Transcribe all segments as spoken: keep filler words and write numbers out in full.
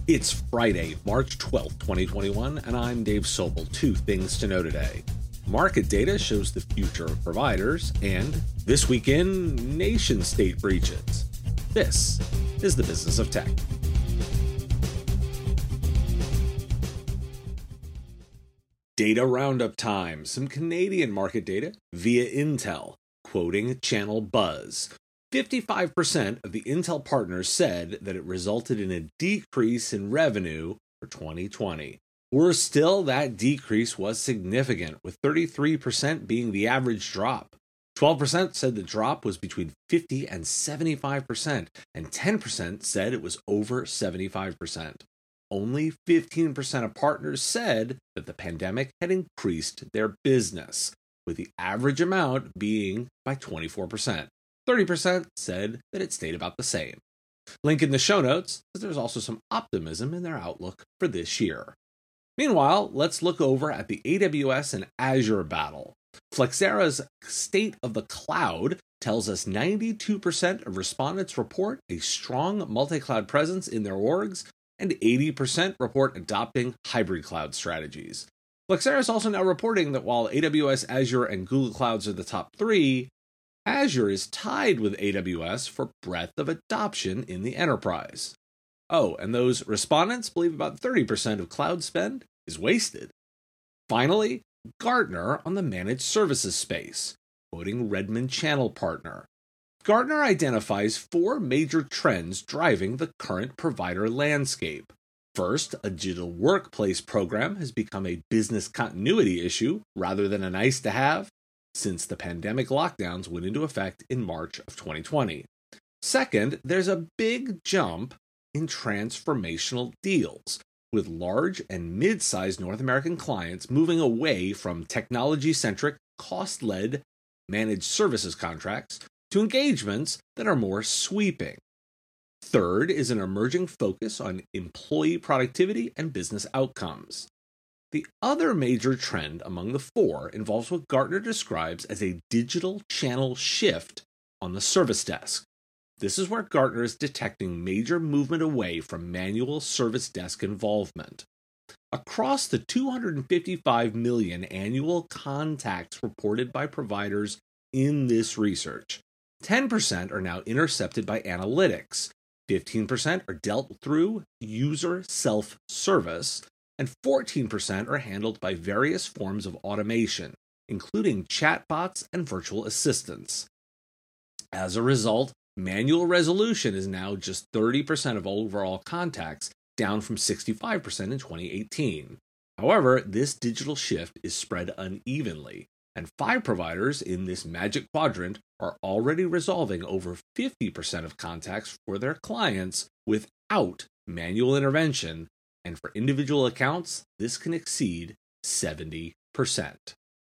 It's Friday, March twelfth, twenty twenty-one, and I'm Dave Sobel. Two things to know today. Market data shows the future of providers, and this weekend, nation-state breaches. This is the Business of Tech. Data roundup time. Some Canadian market data via Intel, quoting Channel Buzz. fifty-five percent of the Intel partners said that it resulted in a decrease in revenue for twenty twenty. Worse still, that decrease was significant, with thirty-three percent being the average drop. twelve percent said the drop was between fifty and seventy-five percent, and ten percent said it was over seventy-five percent. Only fifteen percent of partners said that the pandemic had increased their business, with the average amount being by twenty-four percent. thirty percent said that it stayed about the same. Link in the show notes, as there's also some optimism in their outlook for this year. Meanwhile, let's look over at the A W S and Azure battle. Flexera's State of the Cloud tells us ninety-two percent of respondents report a strong multi-cloud presence in their orgs, and eighty percent report adopting hybrid cloud strategies. Flexera is also now reporting that while A W S, Azure, and Google Clouds are the top three, Azure is tied with A W S for breadth of adoption in the enterprise. Oh, and those respondents believe about thirty percent of cloud spend is wasted. Finally, Gartner on the managed services space, quoting Redmond Channel Partner. Gartner identifies four major trends driving the current provider landscape. First, a digital workplace program has become a business continuity issue rather than a nice-to-have, since the pandemic lockdowns went into effect in March of twenty twenty. Second, there's a big jump in transformational deals, with large and mid-sized North American clients moving away from technology-centric, cost-led managed services contracts to engagements that are more sweeping. Third is an emerging focus on employee productivity and business outcomes. The other major trend among the four involves what Gartner describes as a digital channel shift on the service desk. This is where Gartner is detecting major movement away from manual service desk involvement. Across the two hundred fifty-five million annual contacts reported by providers in this research, ten percent are now intercepted by analytics, fifteen percent are dealt through user self-service, and fourteen percent are handled by various forms of automation, including chatbots and virtual assistants. As a result, manual resolution is now just thirty percent of overall contacts, down from sixty-five percent in twenty eighteen. However, this digital shift is spread unevenly, and five providers in this magic quadrant are already resolving over fifty percent of contacts for their clients without manual intervention, and for individual accounts, this can exceed seventy percent.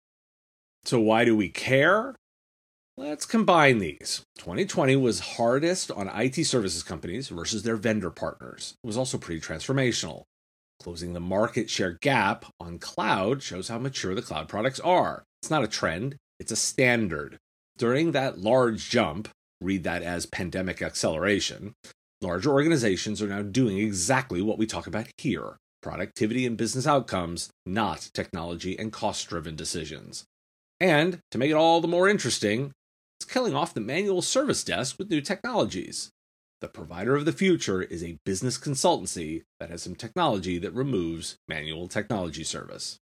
So why do we care? Let's combine these. twenty twenty was hardest on I T services companies versus their vendor partners. It was also pretty transformational. Closing the market share gap on cloud shows how mature the cloud products are. It's not a trend, it's a standard. During that large jump, read that as pandemic acceleration, larger organizations are now doing exactly what we talk about here: productivity and business outcomes, not technology and cost-driven decisions. And, to make it all the more interesting, it's killing off the manual service desk with new technologies. The provider of the future is a business consultancy that has some technology that removes manual technology service.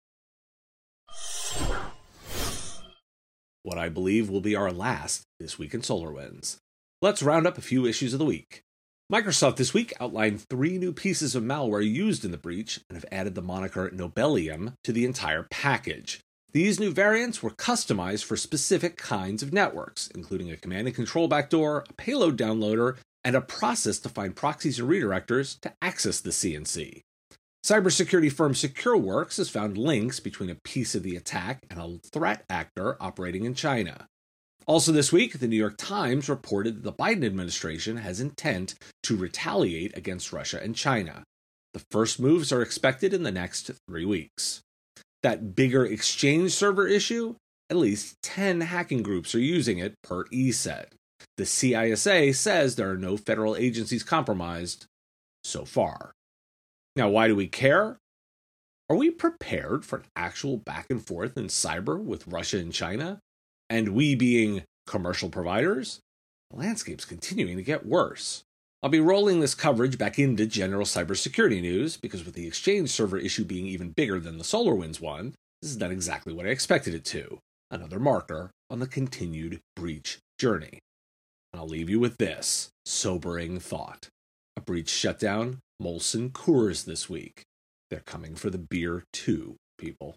What I believe will be our last This Week in SolarWinds. Let's round up a few issues of the week. Microsoft this week outlined three new pieces of malware used in the breach and have added the moniker Nobelium to the entire package. These new variants were customized for specific kinds of networks, including a command and control backdoor, a payload downloader, and a process to find proxies and redirectors to access the C N C. Cybersecurity firm SecureWorks has found links between a piece of the attack and a threat actor operating in China. Also this week, the New York Times reported that the Biden administration has intent to retaliate against Russia and China. The first moves are expected in the next three weeks. That bigger Exchange server issue? At least ten hacking groups are using it per E S E T. The C I S A says there are no federal agencies compromised so far. Now, why do we care? Are we prepared for an actual back and forth in cyber with Russia and China? And we being commercial providers? The landscape's continuing to get worse. I'll be rolling this coverage back into general cybersecurity news because with the Exchange server issue being even bigger than the SolarWinds one, this is not exactly what I expected it to. Another marker on the continued breach journey. And I'll leave you with this sobering thought. A breach shutdown Molson Coors this week. They're coming for the beer too, people.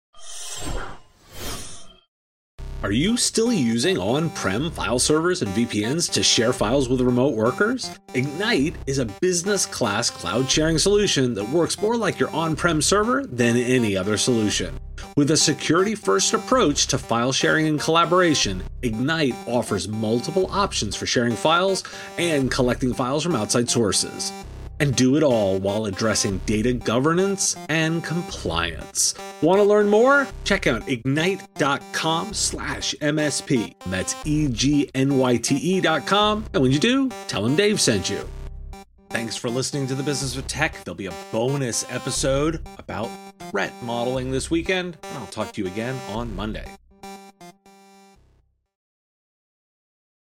Are you still using on-prem file servers and V P Ns to share files with remote workers? Ignite is a business-class cloud sharing solution that works more like your on-prem server than any other solution. With a security-first approach to file sharing and collaboration, Ignite offers multiple options for sharing files and collecting files from outside sources. And do it all while addressing data governance and compliance. Want to learn more? Check out ignite.com slash MSP. That's E G N Y T E dot com. And when you do, tell them Dave sent you. Thanks for listening to The Business of Tech. There'll be a bonus episode about threat modeling this weekend. And I'll talk to you again on Monday.